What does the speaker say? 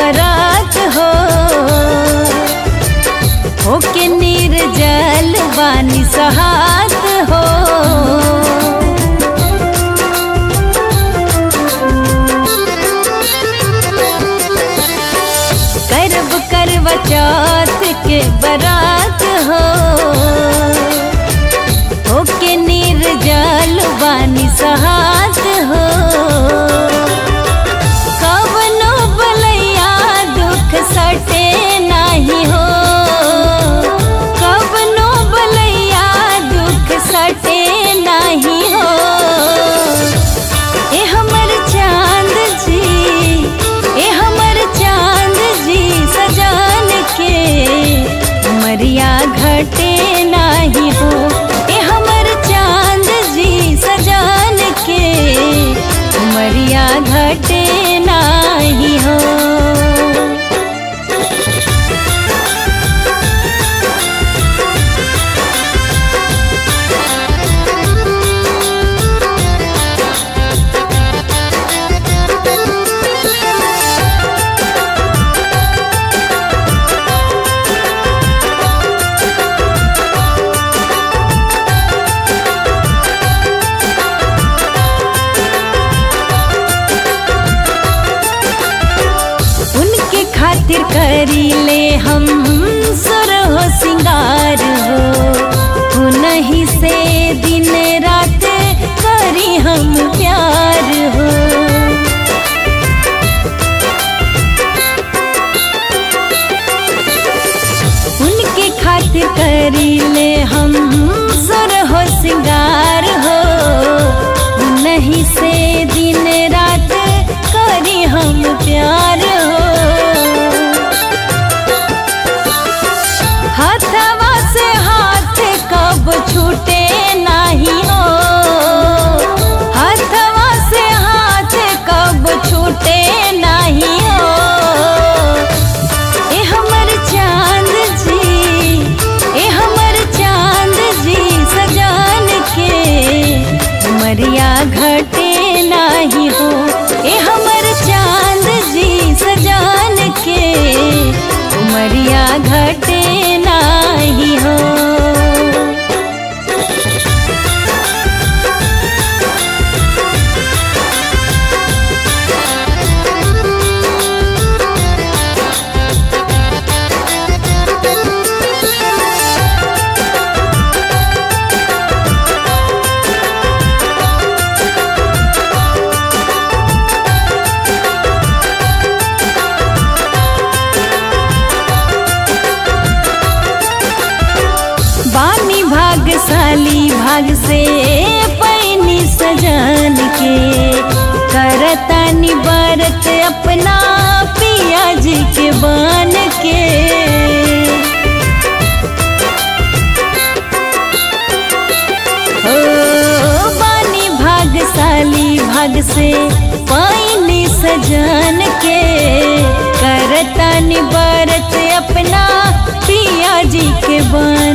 बरात हो के निर्जल बानी सहात हो। करब करवा चौथ के बरात हो के निर्जल बानी सहात हो। कवनो बलैया दुख सटे नाही हो, कवनो बलैया दुख सटे नाही हो। ए हमर चांद जी, ए हमर चांद जी सजान के उमरिया घटे नाही हो। ए हमर चांद जी सजान के उमरिया घटे नाही हो। खातिर करी ले हम सुरहो सिंगार हो, उन्हीं से दिन रात करी हम प्यार हो। उनके खातिर करी ले हम सुरहो सिंगार हो, उन्हीं से दिन रात करी हम प्यार हो। हाथवा से हाथ कब छूटे नहीं हो, हाथवा से हाथ कब छूटे नहीं हो। ए हमर चांद जी, ए हमर चांद जी सजान के उमरिया घटे नहीं हो। ए हमर चांद जी सजान के उमरिया घटे नाही हो। बानी भाग्यशाली भाग से पैनी सजान के, करतानी बरत अपना पिया जी के बन के। ओ बानी भाग्यशाली भाग से पैनी सजान के, करतानी बरत अपना पिया जी के बन